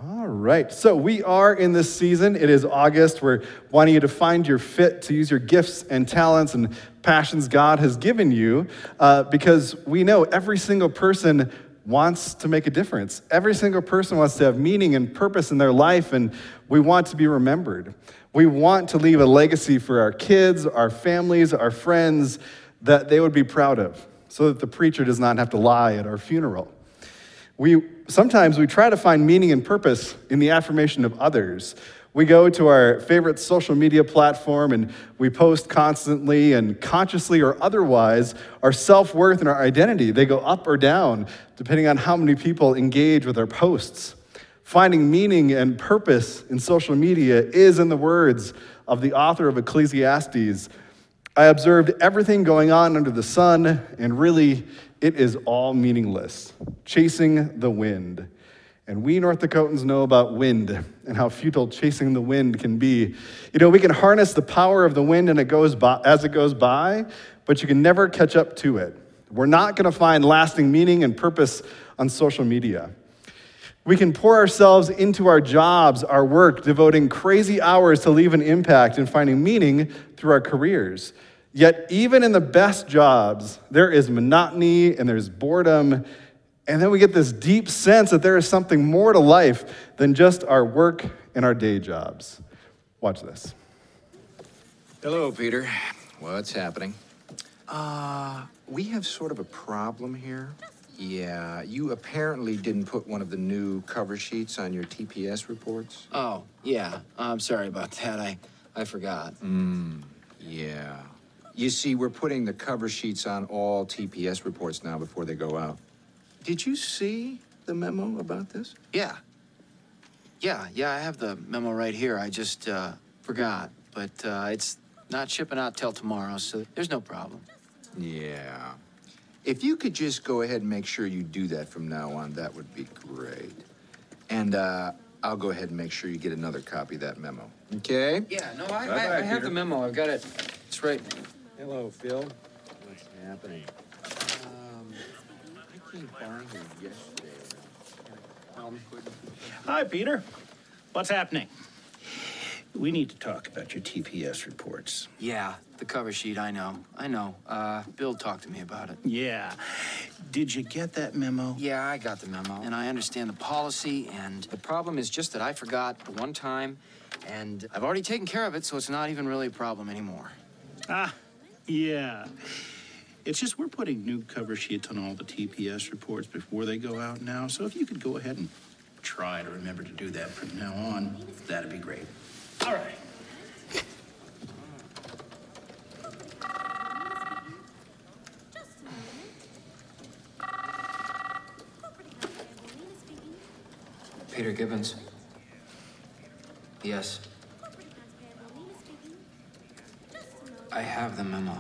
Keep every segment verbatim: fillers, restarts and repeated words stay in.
All right, so we are in this season. It is August. We're wanting you to find your fit, to use your gifts and talents and passions God has given you, uh, because we know every single person wants to make a difference. Every single person wants to have meaning and purpose in their life, and we want to be remembered. We want to leave a legacy for our kids, our families, our friends that they would be proud of, so that the preacher does not have to lie at our funeral. We sometimes we try to find meaning and purpose in the affirmation of others. We go to our favorite social media platform and we post constantly, and consciously or otherwise, our self-worth and our identity, they go up or down depending on how many people engage with our posts. Finding meaning and purpose in social media is, in the words of the author of Ecclesiastes, I observed everything going on under the sun, and really, it is all meaningless, chasing the wind. And we North Dakotans know about wind and how futile chasing the wind can be. You know, we can harness the power of the wind and it goes by, as it goes by, but you can never catch up to it. We're not going to find lasting meaning and purpose on social media. We can pour ourselves into our jobs, our work, devoting crazy hours to leave an impact and finding meaning through our careers. Yet even in the best jobs, there is monotony and there's boredom, and then we get this deep sense that there is something more to life than just our work and our day jobs. Watch this. Hello, Peter. What's happening? Uh, we have sort of a problem here. Yeah, you apparently didn't put one of the new cover sheets on your T P S reports. Oh, yeah. I'm sorry about that. I, I forgot. Hmm, yeah. You see, we're putting the cover sheets on all T P S reports now before they go out. Did you see the memo about this? Yeah. Yeah, yeah, I have the memo right here. I just uh, forgot. But uh, it's not shipping out till tomorrow, so there's no problem. Yeah. If you could just go ahead and make sure you do that from now on, that would be great. And uh, I'll go ahead and make sure you get another copy of that memo. Okay? Yeah, no, I, Bye-bye, I, I have Peter. the memo. I've got it. It's right. Hello, Phil. What's happening? Um, I came by here yesterday. Um, Hi, Peter. What's happening? We need to talk about your T P S reports. Yeah, the cover sheet, I know. I know. Uh, Bill talked to me about it. Yeah. Did you get that memo? Yeah, I got the memo, and I understand the policy, and the problem is just that I forgot the one time, and I've already taken care of it, so it's not even really a problem anymore. Ah, yeah. It's just we're putting new cover sheets on all the T P S reports before they go out now, so if you could go ahead and try to remember to do that from now on, that'd be great. All right. Peter Gibbons. Yes. I have the memo.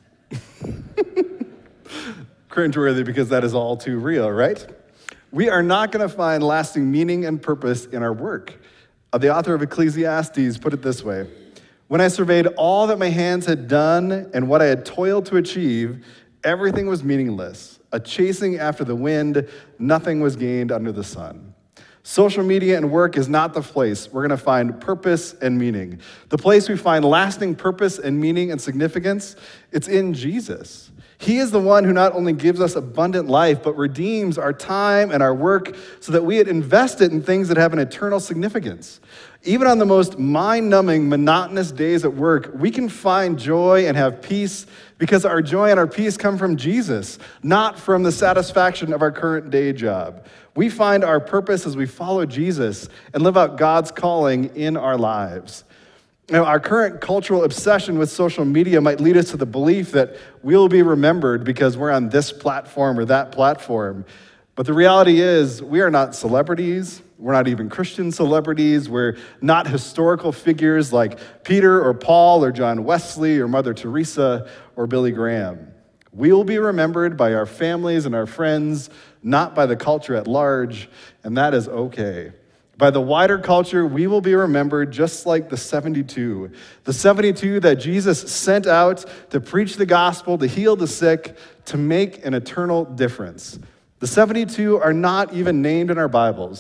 Cringeworthy, because that is all too real, right? We are not going to find lasting meaning and purpose in our work. Uh, the author of Ecclesiastes put it this way: when I surveyed all that my hands had done and what I had toiled to achieve, everything was meaningless, a chasing after the wind, nothing was gained under the sun. Social media and work is not the place we're going to find purpose and meaning. The place we find lasting purpose and meaning and significance, it's in Jesus. He is the one who not only gives us abundant life, but redeems our time and our work so that we had invested in things that have an eternal significance. Even on the most mind-numbing, monotonous days at work, we can find joy and have peace because our joy and our peace come from Jesus, not from the satisfaction of our current day job. We find our purpose as we follow Jesus and live out God's calling in our lives. Now, our current cultural obsession with social media might lead us to the belief that we'll be remembered because we're on this platform or that platform. But the reality is, we are not celebrities. We're not even Christian celebrities. We're not historical figures like Peter or Paul or John Wesley or Mother Teresa or Billy Graham. We will be remembered by our families and our friends, not by the culture at large, and that is okay. By the wider culture, we will be remembered just like the seventy-two. The seventy-two that Jesus sent out to preach the gospel, to heal the sick, to make an eternal difference. The seventy-two are not even named in our Bibles.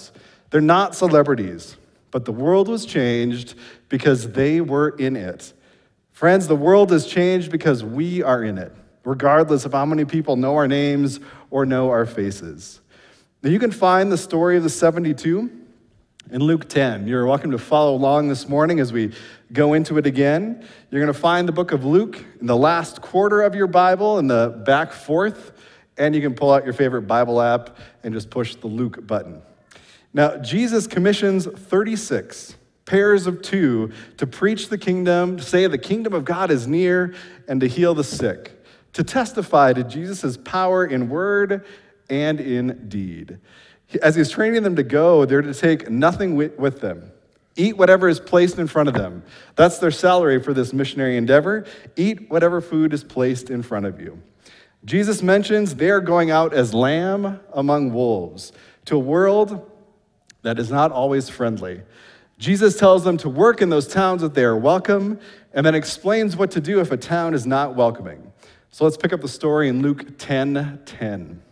They're not celebrities, but the world was changed because they were in it. Friends, the world is changed because we are in it, regardless of how many people know our names or know our faces. Now, you can find the story of the seventy-two in Luke ten. You're welcome to follow along this morning as we go into it again. You're going to find the book of Luke in the last quarter of your Bible in the back fourth, and you can pull out your favorite Bible app and just push the Luke button. Now, Jesus commissions thirty-six pairs of two to preach the kingdom, to say the kingdom of God is near, and to heal the sick, to testify to Jesus' power in word and in deed. As he's training them to go, they're to take nothing with them. Eat whatever is placed in front of them. That's their salary for this missionary endeavor. Eat whatever food is placed in front of you. Jesus mentions they are going out as lamb among wolves to a world that is not always friendly. Jesus tells them to work in those towns that they are welcome, and then explains what to do if a town is not welcoming. So let's pick up the story in Luke ten ten.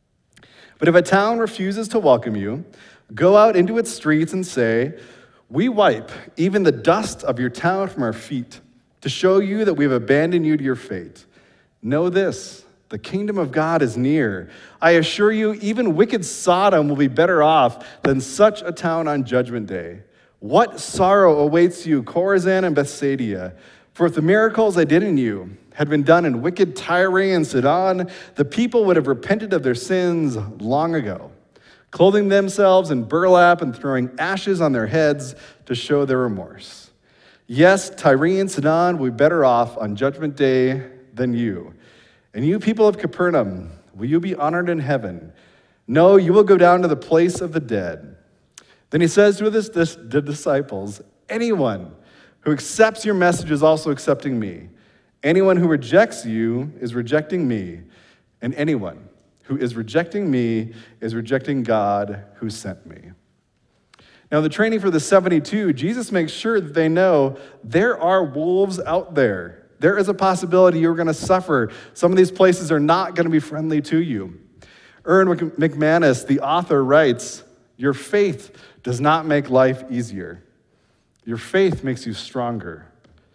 But if a town refuses to welcome you, go out into its streets and say, "We wipe even the dust of your town from our feet to show you that we have abandoned you to your fate. Know this, the kingdom of God is near. I assure you, even wicked Sodom will be better off than such a town on Judgment Day. What sorrow awaits you, Chorazin and Bethsaida? For if the miracles I did in you had been done in wicked Tyre and Sidon, the people would have repented of their sins long ago, clothing themselves in burlap and throwing ashes on their heads to show their remorse. Yes, Tyre and Sidon will be better off on Judgment Day than you. And you people of Capernaum, will you be honored in heaven? No, you will go down to the place of the dead." Then he says to his the disciples, "Anyone who accepts your message is also accepting me. Anyone who rejects you is rejecting me. And anyone who is rejecting me is rejecting God who sent me." Now, the training for the seventy-two, Jesus makes sure that they know there are wolves out there. There is a possibility you're going to suffer. Some of these places are not going to be friendly to you. Erwin McManus, the author, writes, "Your faith does not make life easier. Your faith makes you stronger.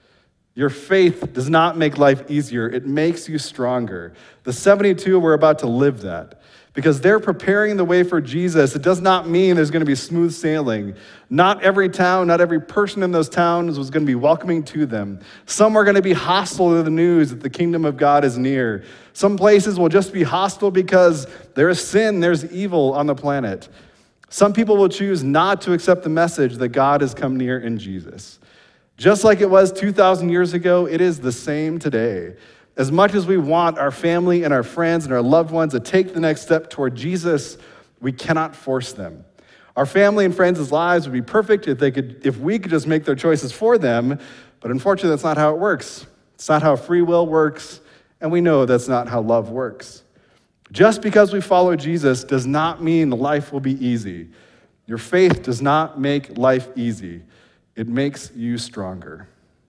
Your faith does not make life easier. It makes you stronger." The seventy-two were about to live that. Because they're preparing the way for Jesus, it does not mean there's going to be smooth sailing. Not every town, not every person in those towns was going to be welcoming to them. Some are going to be hostile to the news that the kingdom of God is near. Some places will just be hostile because there is sin, there's evil on the planet. Some people will choose not to accept the message that God has come near in Jesus. Just like it was two thousand years ago, it is the same today. As much as we want our family and our friends and our loved ones to take the next step toward Jesus, we cannot force them. Our family and friends' lives would be perfect if they could, if we could just make their choices for them, but unfortunately that's not how it works. It's not how free will works, and we know that's not how love works. Just because we follow Jesus does not mean life will be easy. Your faith does not make life easy. It makes you stronger.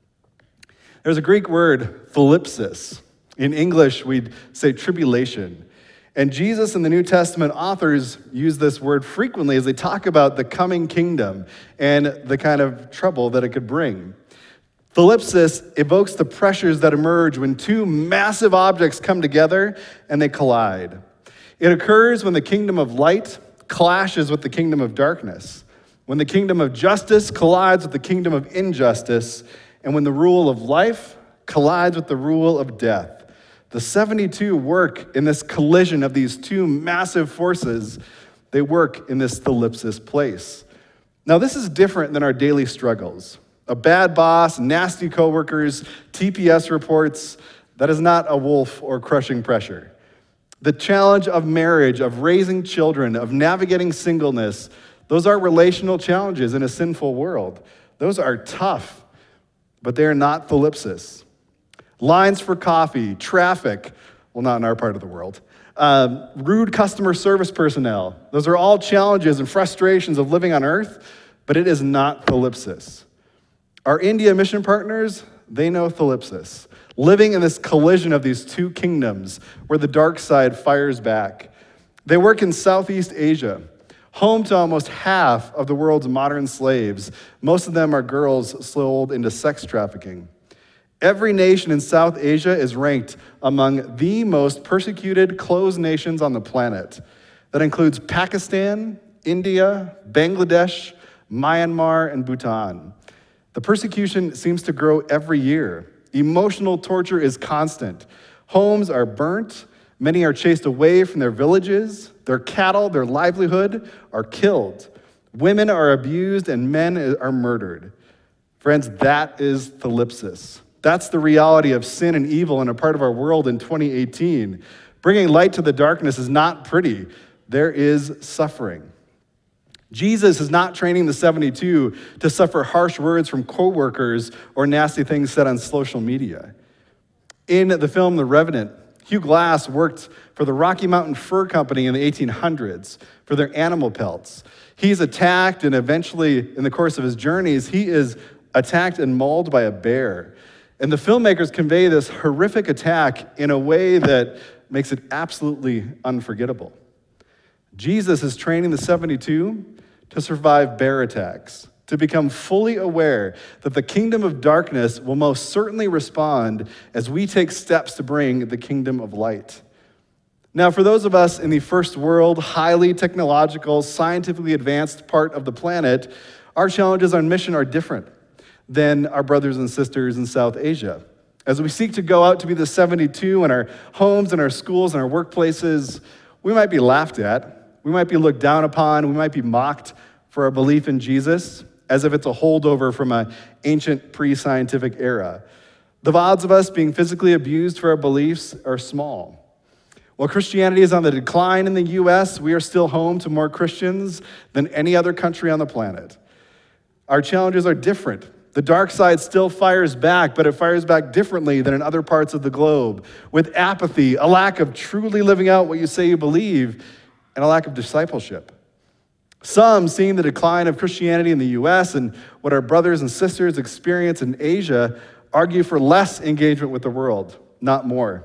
There's a Greek word, thlipsis. In English, we'd say tribulation. And Jesus and the New Testament authors use this word frequently as they talk about the coming kingdom and the kind of trouble that it could bring. Thlipsis evokes the pressures that emerge when two massive objects come together and they collide. It occurs when the kingdom of light clashes with the kingdom of darkness, when the kingdom of justice collides with the kingdom of injustice, and when the rule of life collides with the rule of death. The seventy-two work in this collision of these two massive forces. They work in this thlipsis place. Now, this is different than our daily struggles. A bad boss, nasty coworkers, T P S reports, that is not a wolf or crushing pressure. The challenge of marriage, of raising children, of navigating singleness, those are relational challenges in a sinful world. Those are tough. But they are not thlipsis. Lines for coffee, traffic, well, not in our part of the world, um, rude customer service personnel. Those are all challenges and frustrations of living on earth, but it is not thlipsis. Our India mission partners, they know thlipsis. Living in this collision of these two kingdoms where the dark side fires back. They work in Southeast Asia, home to almost half of the world's modern slaves. Most of them are girls sold into sex trafficking. Every nation in South Asia is ranked among the most persecuted closed nations on the planet. That includes Pakistan, India, Bangladesh, Myanmar, and Bhutan. The persecution seems to grow every year. Emotional torture is constant. Homes are burnt. Many are chased away from their villages. Their cattle, their livelihood are killed. Women are abused and men are murdered. Friends, that is thlipsis. That's the reality of sin and evil in a part of our world in twenty eighteen. Bringing light to the darkness is not pretty. There is suffering. Jesus is not training the seventy-two to suffer harsh words from coworkers or nasty things said on social media. In the film The Revenant, Hugh Glass worked for the Rocky Mountain Fur Company in the eighteen hundreds for their animal pelts. He's attacked, and eventually, in the course of his journeys, he is attacked and mauled by a bear. And the filmmakers convey this horrific attack in a way that makes it absolutely unforgettable. Jesus is training the seventy-two to survive bear attacks, to become fully aware that the kingdom of darkness will most certainly respond as we take steps to bring the kingdom of light. Now, for those of us in the first world, highly technological, scientifically advanced part of the planet, our challenges on mission are different than our brothers and sisters in South Asia. As we seek to go out to be the seventy-two in our homes and our schools and our workplaces, we might be laughed at. We might be looked down upon. We might be mocked for our belief in Jesus, as if it's a holdover from an ancient pre-scientific era. The odds of us being physically abused for our beliefs are small. While Christianity is on the decline in the U S, we are still home to more Christians than any other country on the planet. Our challenges are different. The dark side still fires back, but it fires back differently than in other parts of the globe, with apathy, a lack of truly living out what you say you believe, and a lack of discipleship. Some, seeing the decline of Christianity in the U S and what our brothers and sisters experience in Asia, argue for less engagement with the world, not more.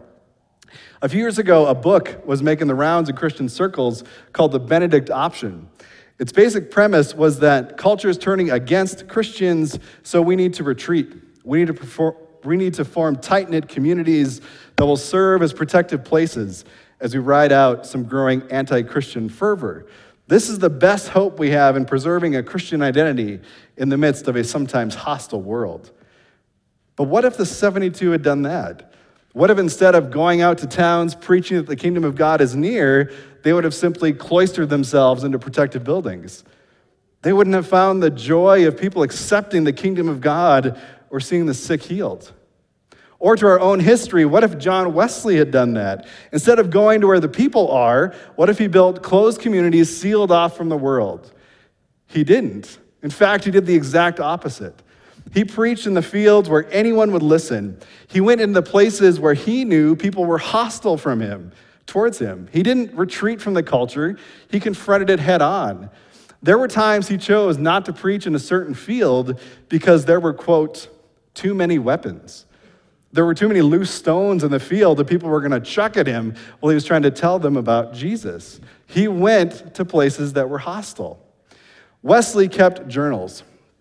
A few years ago, a book was making the rounds in Christian circles called The Benedict Option. Its basic premise was that culture is turning against Christians, so we need to retreat. We need to perform, we need to form tight-knit communities that will serve as protective places as we ride out some growing anti-Christian fervor. This is the best hope we have in preserving a Christian identity in the midst of a sometimes hostile world. But what if the seventy-two had done that? What if instead of going out to towns preaching that the kingdom of God is near, they would have simply cloistered themselves into protected buildings? They wouldn't have found the joy of people accepting the kingdom of God or seeing the sick healed. Or to our own history, what if John Wesley had done that? Instead of going to where the people are, what if he built closed communities sealed off from the world? He didn't. In fact, he did the exact opposite. He preached in the fields where anyone would listen. He went into places where he knew people were hostile from him, towards him. He didn't retreat from the culture. He confronted it head on. There were times he chose not to preach in a certain field because there were, quote, too many weapons. There were too many loose stones in the field that people were going to chuck at him while he was trying to tell them about Jesus. He went to places that were hostile. Wesley kept journals,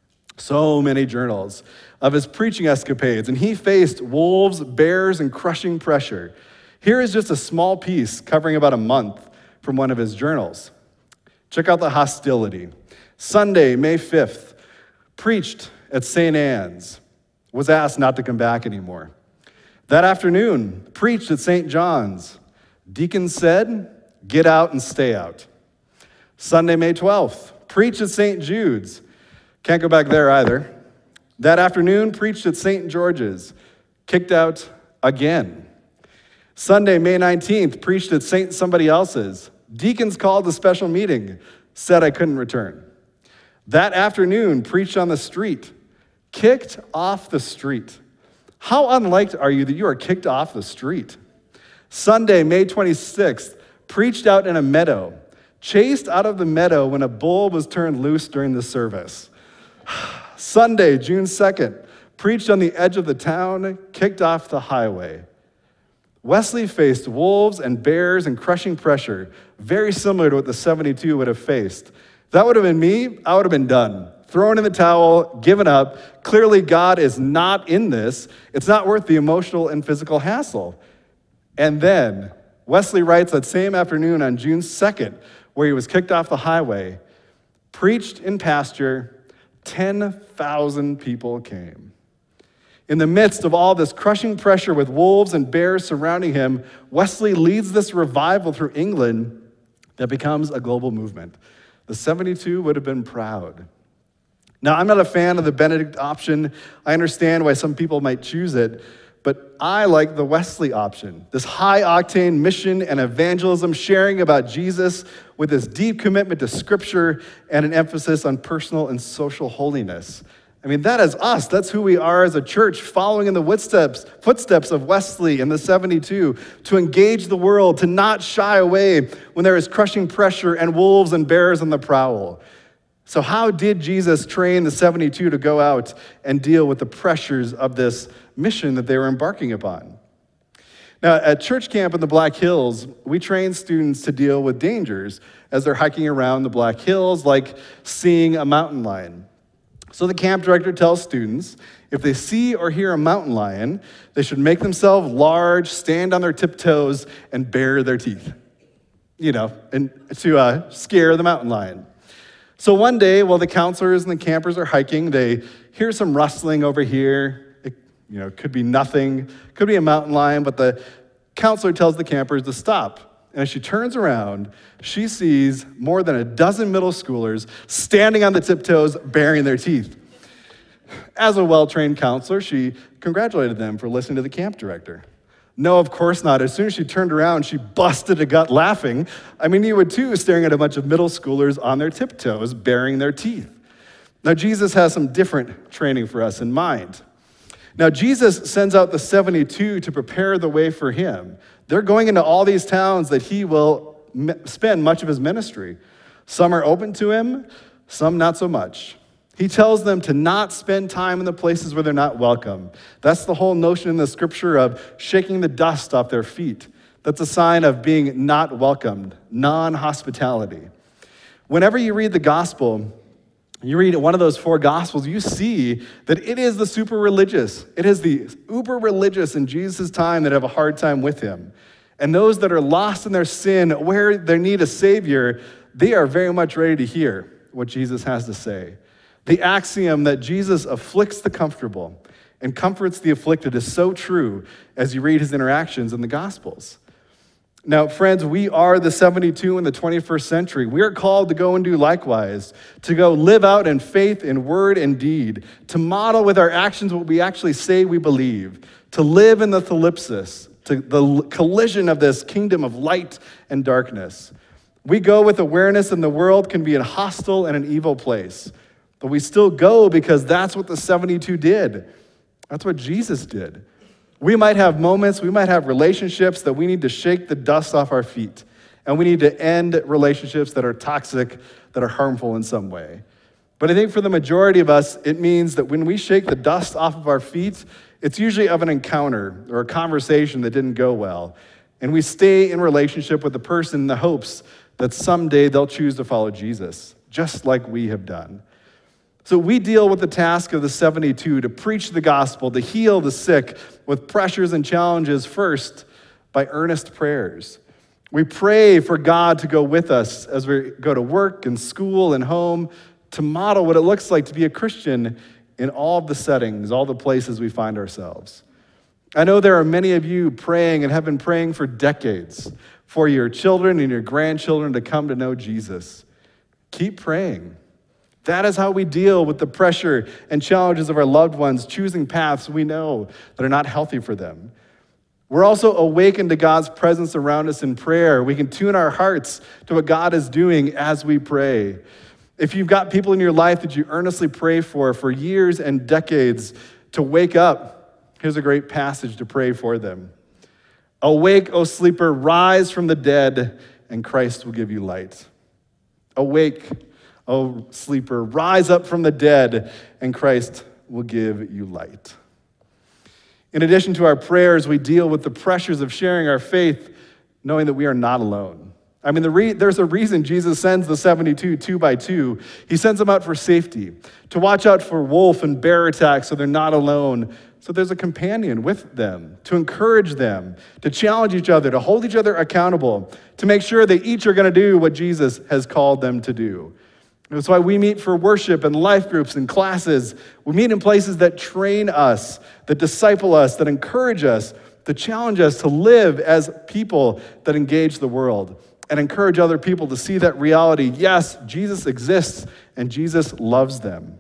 so many journals, of his preaching escapades, and he faced wolves, bears, and crushing pressure. Here is just a small piece covering about a month from one of his journals. Check out the hostility. Sunday, May fifth, preached at Saint Anne's, was asked not to come back anymore. That afternoon, preached at Saint John's. Deacon said, get out and stay out. Sunday, May twelfth, preached at Saint Jude's. Can't go back there either. That afternoon, preached at Saint George's. Kicked out again. Sunday, May nineteenth, preached at Saint somebody else's. Deacons called a special meeting, said I couldn't return. That afternoon, preached on the street. Kicked off the street. How unliked are you that you are kicked off the street? Sunday, May twenty-sixth, preached out in a meadow, chased out of the meadow when a bull was turned loose during the service. Sunday, June second, preached on the edge of the town, kicked off the highway. Wesley faced wolves and bears and crushing pressure, very similar to what the seventy-two would have faced. If that would have been me, I would have been done. Thrown in the towel, given up. Clearly, God is not in this. It's not worth the emotional and physical hassle. And then, Wesley writes that same afternoon on June second, where he was kicked off the highway, preached in pasture, ten thousand people came. In the midst of all this crushing pressure with wolves and bears surrounding him, Wesley leads this revival through England that becomes a global movement. The seventy-two would have been proud. Now, I'm not a fan of the Benedict option. I understand why some people might choose it, but I like the Wesley option, this high-octane mission and evangelism, sharing about Jesus with this deep commitment to Scripture and an emphasis on personal and social holiness. I mean, that is us. That's who we are as a church, following in the footsteps, footsteps of Wesley and the seventy-two, to engage the world, to not shy away when there is crushing pressure and wolves and bears on the prowl. So how did Jesus train the seventy-two to go out and deal with the pressures of this mission that they were embarking upon? Now, at church camp in the Black Hills, we train students to deal with dangers as they're hiking around the Black Hills, like seeing a mountain lion. So the camp director tells students, if they see or hear a mountain lion, they should make themselves large, stand on their tiptoes, and bare their teeth, you know, and to uh, scare the mountain lion. So one day, while the counselors and the campers are hiking, they hear some rustling over here. It, you know, could be nothing, could be a mountain lion, but the counselor tells the campers to stop. And as she turns around, she sees more than a dozen middle schoolers standing on the tiptoes, baring their teeth. As a well-trained counselor, she congratulated them for listening to the camp director. No, of course not. As soon as she turned around, she busted a gut laughing. I mean, you would too, staring at a bunch of middle schoolers on their tiptoes, baring their teeth. Now, Jesus has some different training for us in mind. Now, Jesus sends out the seventy-two to prepare the way for him. They're going into all these towns that he will spend much of his ministry. Some are open to him, some not so much. He tells them to not spend time in the places where they're not welcome. That's the whole notion in the scripture of shaking the dust off their feet. That's a sign of being not welcomed, non-hospitality. Whenever you read the gospel, you read one of those four gospels, you see that it is the super religious. It is the uber religious in Jesus' time that have a hard time with him. And those that are lost in their sin, where they need a savior, they are very much ready to hear what Jesus has to say. The axiom that Jesus afflicts the comfortable and comforts the afflicted is so true as you read his interactions in the gospels. Now, friends, we are the seventy-two in the twenty-first century. We are called to go and do likewise, to go live out in faith, in word, and deed, to model with our actions what we actually say we believe, to live in the thalipsis, to the collision of this kingdom of light and darkness. We go with awareness in the world can be a hostile and an evil place, but we still go because that's what the seventy-two did. That's what Jesus did. We might have moments, we might have relationships that we need to shake the dust off our feet. And we need to end relationships that are toxic, that are harmful in some way. But I think for the majority of us, it means that when we shake the dust off of our feet, it's usually of an encounter or a conversation that didn't go well. And we stay in relationship with the person in the hopes that someday they'll choose to follow Jesus, just like we have done. So we deal with the task of the seventy-two to preach the gospel, to heal the sick with pressures and challenges first by earnest prayers. We pray for God to go with us as we go to work and school and home, to model what it looks like to be a Christian in all of the settings, all the places we find ourselves. I know there are many of you praying and have been praying for decades for your children and your grandchildren to come to know Jesus. Keep praying. That is how we deal with the pressure and challenges of our loved ones choosing paths we know that are not healthy for them. We're also awakened to God's presence around us in prayer. We can tune our hearts to what God is doing as we pray. If you've got people in your life that you earnestly pray for for years and decades to wake up, here's a great passage to pray for them. Awake, O sleeper, rise from the dead, and Christ will give you light. Awake, O sleeper, rise up from the dead, and Christ will give you light. In addition to our prayers, we deal with the pressures of sharing our faith, knowing that we are not alone. I mean, the re- there's a reason Jesus sends the seventy-two two by two. He sends them out for safety, to watch out for wolf and bear attacks so they're not alone. So there's a companion with them, to encourage them, to challenge each other, to hold each other accountable, to make sure they each are going to do what Jesus has called them to do. That's why we meet for worship and life groups and classes. We meet in places that train us, that disciple us, that encourage us, that challenge us to live as people that engage the world and encourage other people to see that reality. Yes, Jesus exists and Jesus loves them.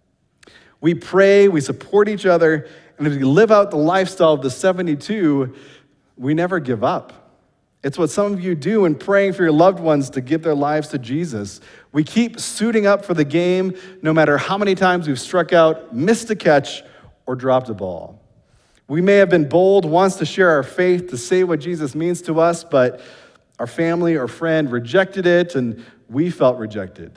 We pray, we support each other, and as we live out the lifestyle of the seventy-two, we never give up. It's what some of you do in praying for your loved ones to give their lives to Jesus. We keep suiting up for the game no matter how many times we've struck out, missed a catch, or dropped a ball. We may have been bold once to share our faith, to say what Jesus means to us, but our family or friend rejected it, and we felt rejected.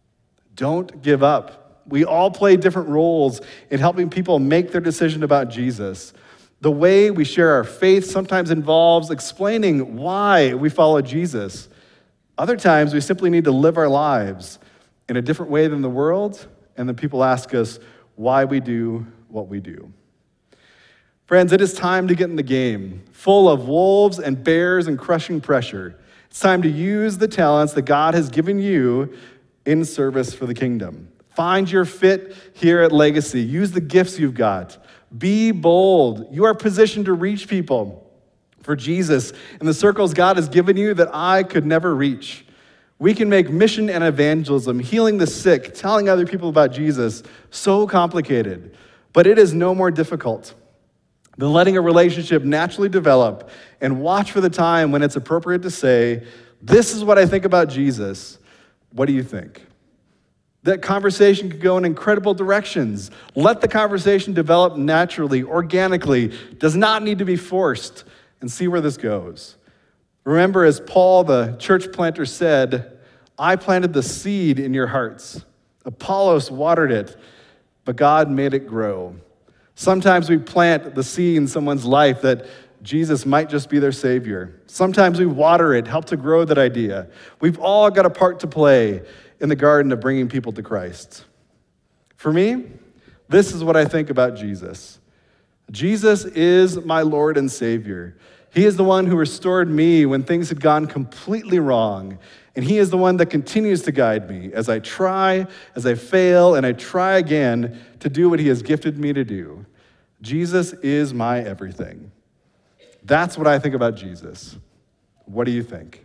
Don't give up. We all play different roles in helping people make their decision about Jesus. The way we share our faith sometimes involves explaining why we follow Jesus. Other times, we simply need to live our lives in a different way than the world, and then people ask us why we do what we do. Friends, it is time to get in the game, full of wolves and bears and crushing pressure. It's time to use the talents that God has given you in service for the kingdom. Find your fit here at Legacy. Use the gifts you've got. Be bold. You are positioned to reach people for Jesus in the circles God has given you that I could never reach. We can make mission and evangelism, healing the sick, telling other people about Jesus, so complicated. But it is no more difficult than letting a relationship naturally develop and watch for the time when it's appropriate to say, this is what I think about Jesus. What do you think? That conversation could go in incredible directions. Let the conversation develop naturally, organically, does not need to be forced, and see where this goes. Remember, as Paul, the church planter, said, I planted the seed in your hearts. Apollos watered it, but God made it grow. Sometimes we plant the seed in someone's life that Jesus might just be their Savior. Sometimes we water it, help to grow that idea. We've all got a part to play in the garden of bringing people to Christ. For me, this is what I think about Jesus. Jesus is my Lord and Savior. He is the one who restored me when things had gone completely wrong. And he is the one that continues to guide me as I try, as I fail, and I try again to do what he has gifted me to do. Jesus is my everything. That's what I think about Jesus. What do you think?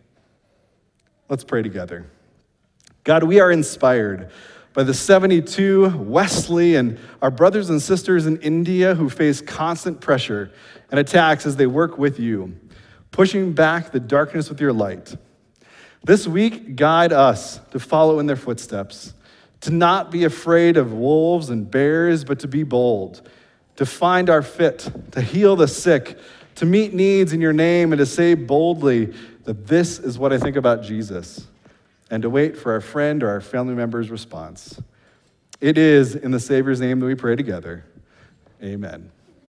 Let's pray together. God, we are inspired by the seventy-two, Wesley, and our brothers and sisters in India who face constant pressure and attacks as they work with you, pushing back the darkness with your light. This week, guide us to follow in their footsteps, to not be afraid of wolves and bears, but to be bold, to find our fit, to heal the sick, to meet needs in your name, and to say boldly that this is what I think about Jesus, and to wait for our friend or our family member's response. It is in the Savior's name that we pray together. Amen.